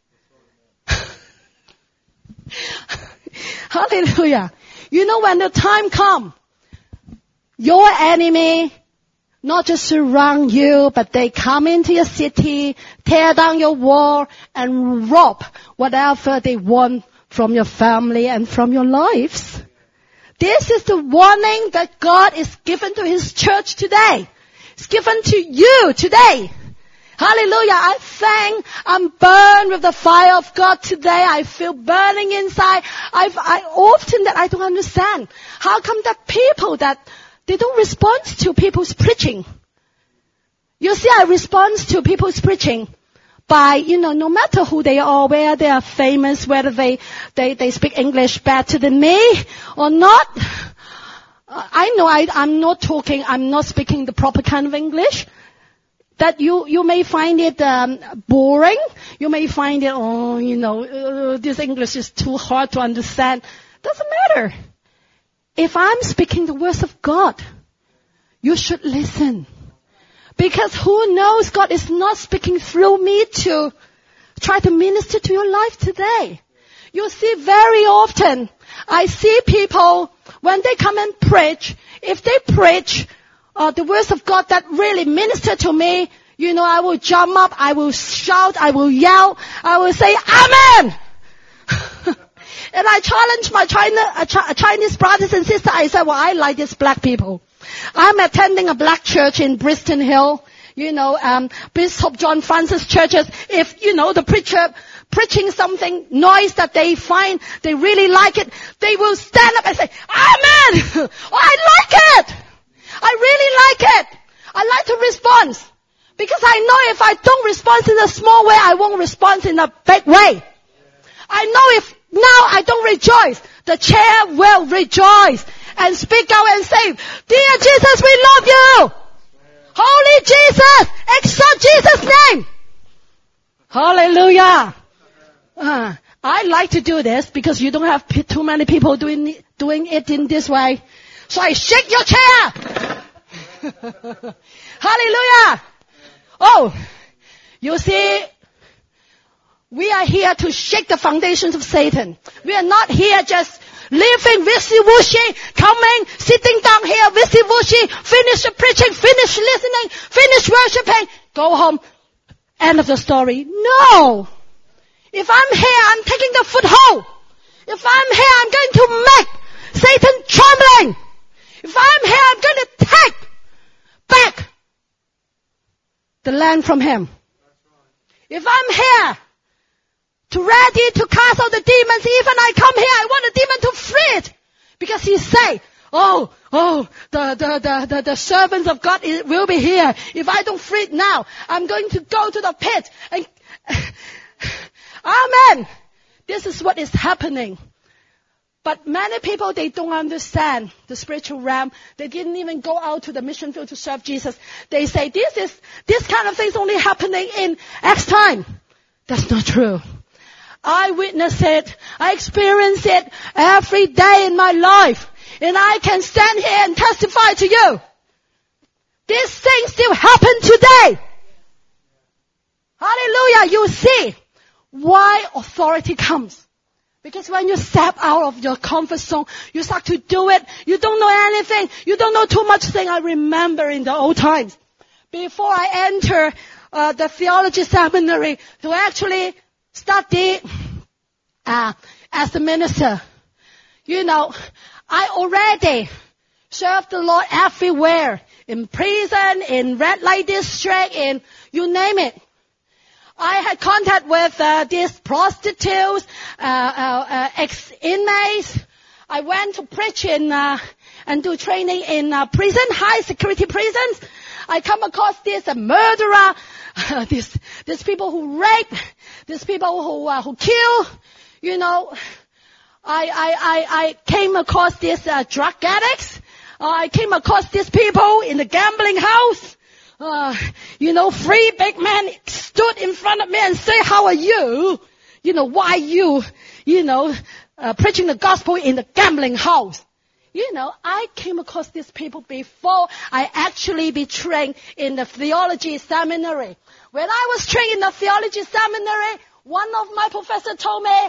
Hallelujah. You know, when the time comes, your enemy not just surround you, but they come into your city, tear down your wall, and rob whatever they want from your family and from your lives. This is the warning that God is given to His church today. It's given to you today. Hallelujah. I thank, I'm burned with the fire of God today. I feel burning inside. I've, I often that I don't understand. How come that people that they don't respond to people's preaching? You see, I respond to people's preaching by, you know, no matter who they are, whether they are famous, whether they, they, they speak English better than me or not. I know I, I'm not talking, I'm not speaking the proper kind of English. That you, you may find it um, boring. You may find it, oh, you know, uh, this English is too hard to understand. Doesn't matter. If I'm speaking the words of God, you should listen. Because who knows, God is not speaking through me to try to minister to your life today. You see, very often, I see people, when they come and preach, if they preach uh, the words of God that really minister to me, you know, I will jump up, I will shout, I will yell, I will say, Amen! And I challenge my China, uh, Ch- Chinese brothers and sisters. I said, well, I like these black people. I'm attending a black church in Bristol Hill, you know, um, Bishop John Francis churches. If, you know, the preacher preaching something, noise that they find, they really like it, they will stand up and say, Amen! Oh, I like it! I really like it! I like to respond. Because I know if I don't respond in a small way, I won't respond in a big way. I know if now I don't rejoice, the chair will rejoice and speak out and say, Dear Jesus, we love you! Holy Jesus! Exalt Jesus' name! Hallelujah! Uh, I like to do this because you don't have p- too many people doing, doing it in this way. So I shake your chair! Hallelujah! Oh, you see, we are here to shake the foundations of Satan. We are not here just living wishy-washy, coming, sitting down here, wishy-washy, finish the preaching, finish listening, finish worshiping, go home. End of the story. No! If I'm here, I'm taking the foothold. If I'm here, I'm going to make Satan trembling. If I'm here, I'm going to take back the land from him. If I'm here, to ready to cast out the demons, even I come here, I want a demon to flee it. Because he say, oh, oh, the, the, the, the, the servants of God will be here. If I don't free it now, I'm going to go to the pit. And Amen. This is what is happening. But many people, they don't understand the spiritual realm. They didn't even go out to the mission field to serve Jesus. They say, this is, this kind of thing is only happening in Acts time. That's not true. I witness it. I experience it every day in my life. And I can stand here and testify to you. This thing still happen today. Hallelujah. You see why authority comes. Because when you step out of your comfort zone, you start to do it. You don't know anything. You don't know too much thing. I remember in the old times, before I enter uh, the theology seminary to actually study uh, as a minister, you know, I already served the Lord everywhere. In prison, in red light district, in you name it. I had contact with uh, these prostitutes, uh, uh, uh, ex-inmates. I went to preach in uh, and do training in uh, prison, high security prisons. I come across this uh, murderer, uh, these these people who rape, these people who uh, who kill. You know, I I I, I came across these uh, drug addicts. Uh, I came across these people in the gambling house. Uh, you know, three big men stood in front of me and say, how are you? You know, why you, you know, uh, preaching the gospel in the gambling house? You know, I came across these people before I actually be trained in the theology seminary. When I was trained in the theology seminary, one of my professors told me,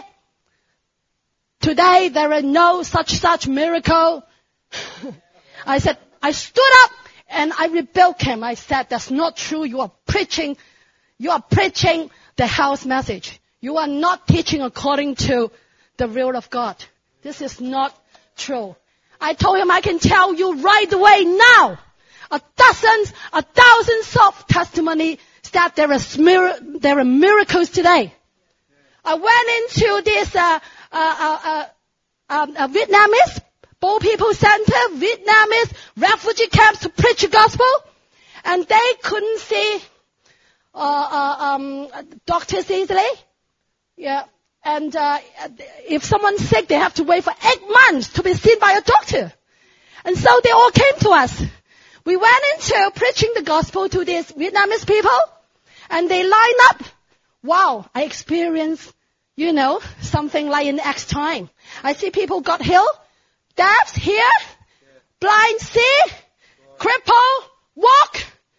today there is no such, such miracle. I said, I stood up. And I rebuked him. I said, that's not true. You are preaching, you are preaching the house message. You are not teaching according to the will of God. This is not true. I told him I can tell you right away now. A dozens, a thousands of testimonies that there are, mir- there are miracles today. I went into this uh, uh, uh, uh, um, uh, Vietnamese Bold People Center, Vietnamese refugee camps to preach the gospel, and they couldn't see uh, uh, um, doctors easily. Yeah, and uh, if someone's sick, they have to wait for eight months to be seen by a doctor. And so they all came to us. We went into preaching the gospel to these Vietnamese people, and they lined up. Wow, I experienced, you know, something like in Acts time. I see people got healed, deaf hear, blind see, cripple walk.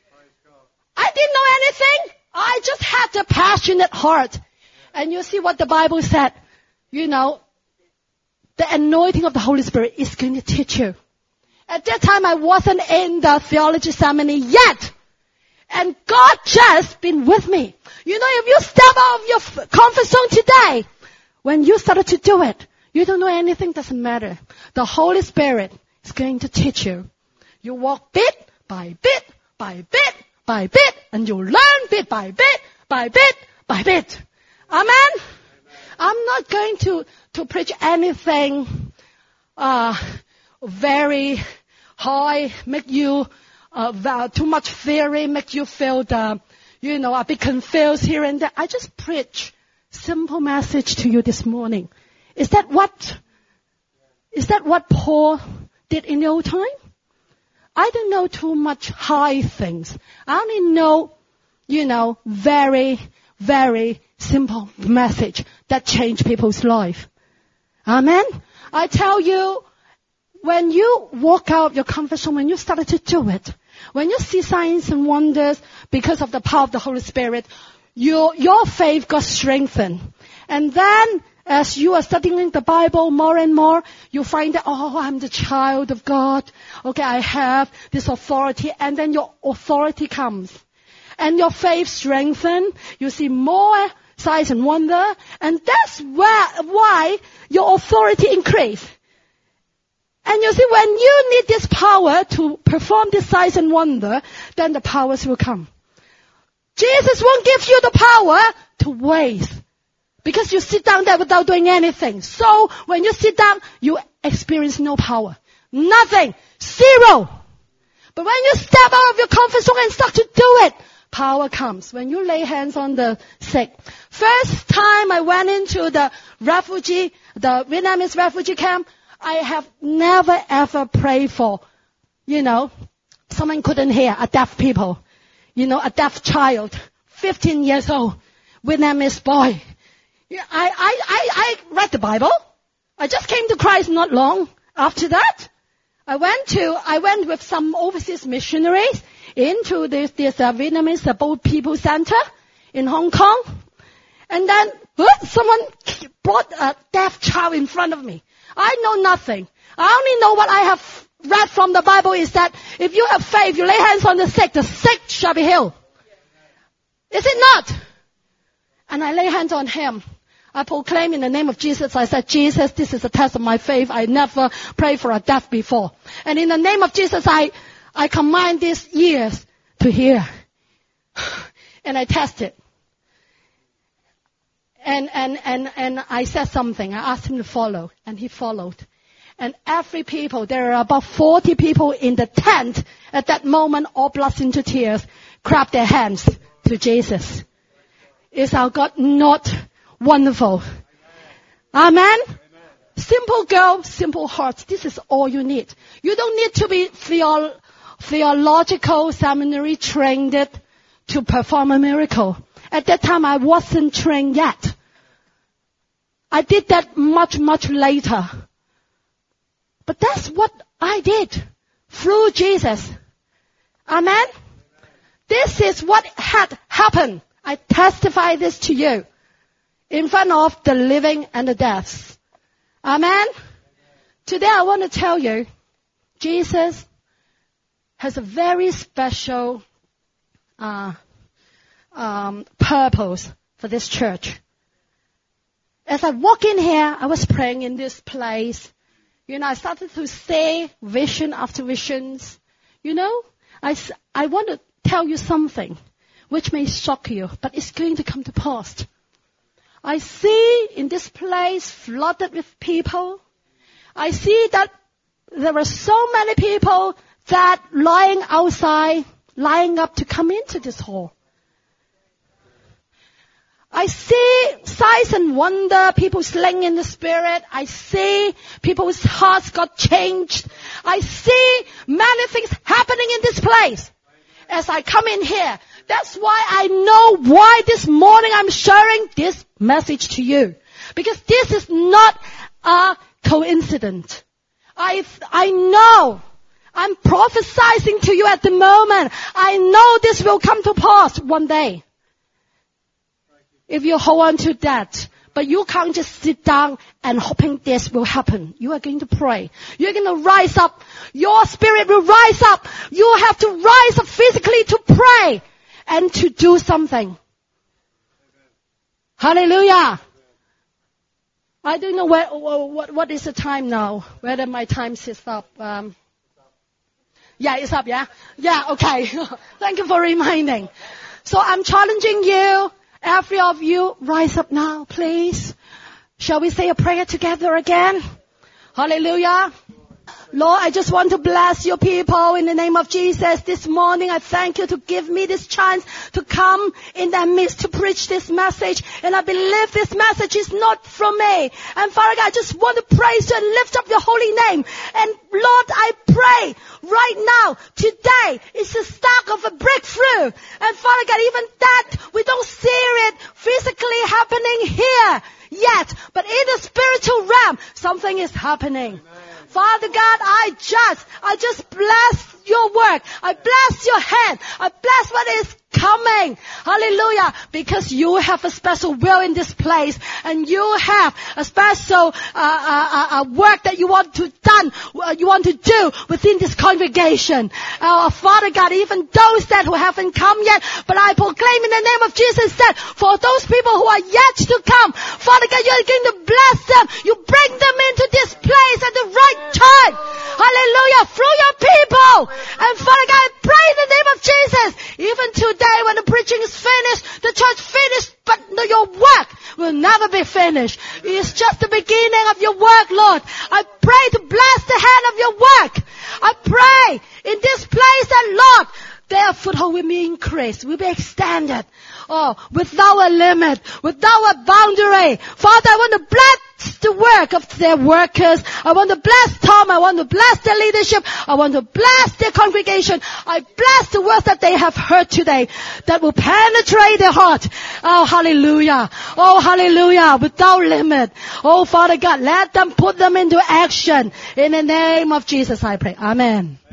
I didn't know anything. I just had a passionate heart. And you see what the Bible said. You know, the anointing of the Holy Spirit is going to teach you. At that time, I wasn't in the theology seminary yet. And God just been with me. You know, if you step out of your comfort zone today, when you started to do it, you don't know anything, doesn't matter. The Holy Spirit is going to teach you. You walk bit by bit, by bit, by bit, and you learn bit by bit, by bit, by bit. Amen? Amen. I'm not going to, to preach anything, uh, very high, make you, uh, too much theory, make you feel the, you know, a bit confused here and there. I just preach simple message to you this morning. Is that what, is that what Paul did in the old time? I don't know too much high things. I only know, you know, very, very simple message that changed people's life. Amen? I tell you, when you walk out of your comfort zone, when you started to do it, when you see signs and wonders because of the power of the Holy Spirit, your, your faith got strengthened. And then, as you are studying the Bible more and more, you find that, oh, I'm the child of God. Okay, I have this authority. And then your authority comes. And your faith strengthens. You see more signs and wonder. And that's where, why your authority increases. And you see, when you need this power to perform this signs and wonder, then the powers will come. Jesus won't give you the power to waste. Because you sit down there without doing anything. So, when you sit down, you experience no power. Nothing. Zero. But when you step out of your comfort zone and start to do it, power comes. When you lay hands on the sick. First time I went into the refugee, the Vietnamese refugee camp, I have never ever prayed for, you know, someone couldn't hear, a deaf people. You know, a deaf child, fifteen years old, Vietnamese boy. I, I, I, I read the Bible. I just came to Christ not long after that. I went to, I went with some overseas missionaries into this, this uh, Vietnamese uh, Bold People Center in Hong Kong. And then, what? Someone brought a deaf child in front of me. I know nothing. I only know what I have read from the Bible is that if you have faith, you lay hands on the sick, the sick shall be healed. Is it not? And I lay hands on him. I proclaim in the name of Jesus. I said, Jesus, this is a test of my faith. I never prayed for a deaf before. And in the name of Jesus, I, I command these ears to hear. And I tested. And, and, and, and I said something. I asked him to follow. And he followed. And every people, there are about forty people in the tent at that moment, all burst into tears, clap their hands to Jesus. Is our God not wonderful? Amen? Amen? Simple girl, simple heart. This is all you need. You don't need to be theo- theological seminary trained to perform a miracle. At that time, I wasn't trained yet. I did that much, much later. But that's what I did through Jesus. Amen? This is what had happened. I testify this to you in front of the living and the dead. Amen? Today I want to tell you, Jesus has a very special uh, um, purpose for this church. As I walk in here, I was praying in this place, You know, I started to say vision after visions. You know, I, I want to tell you something which may shock you, but it's going to come to pass. I see in this place flooded with people. I see that there are so many people that lying outside, lining up to come into this hall. I see signs and wonder, people slaying in the spirit. I see people's hearts got changed. I see many things happening in this place as I come in here. That's why I know why this morning I'm sharing this message to you. Because this is not a coincidence. I, I know. I'm prophesying to you at the moment. I know this will come to pass one day. If you hold on to that, but you can't just sit down and hoping this will happen. You are going to pray. You're going to rise up. Your spirit will rise up. You have to rise up physically to pray and to do something. Hallelujah. I don't know where, what, what is the time now, whether my time is up. Um, yeah, it's up, yeah? Yeah, okay. Thank you for reminding. So I'm challenging you. Every of you, rise up now, please. Shall we say a prayer together again? Hallelujah. Lord, I just want to bless your people in the name of Jesus. This morning, I thank you to give me this chance to come in their midst to preach this message. And I believe this message is not from me. And Father God, I just want to praise you and lift up your holy name. And Lord, I pray right now, today is the start of a breakthrough. And Father God, even that, we don't see it physically happening here yet. But in the spiritual realm, something is happening. Amen. Father God, I just, I just bless your work. I bless your hand. I bless what is coming. Hallelujah. Because you have a special will in this place. And you have a special uh, uh, uh, work that you want to done, uh, you want to do within this congregation. Uh, Father God, even those that who haven't come yet, but I proclaim in the name of Jesus that for those people who are yet to come, Father God, you're going to bless them. You bring them into this place at the right time. Hallelujah. Through your people. And Father God, I pray in the name of Jesus, even today when the preaching is finished, the church finished, but your work will never be finished. It's just the beginning of your work, Lord. I pray to bless the hand of your work. I pray in this place that, Lord, their foothold will be increased, will be extended. Oh, without a limit, without a boundary. Father, I want to bless the work of their workers. I want to bless Tom. I want to bless their leadership. I want to bless their congregation. I bless the words that they have heard today that will penetrate their heart. Oh, hallelujah. Oh, hallelujah. Without limit. Oh, Father God, let them put them into action. In the name of Jesus, I pray. Amen.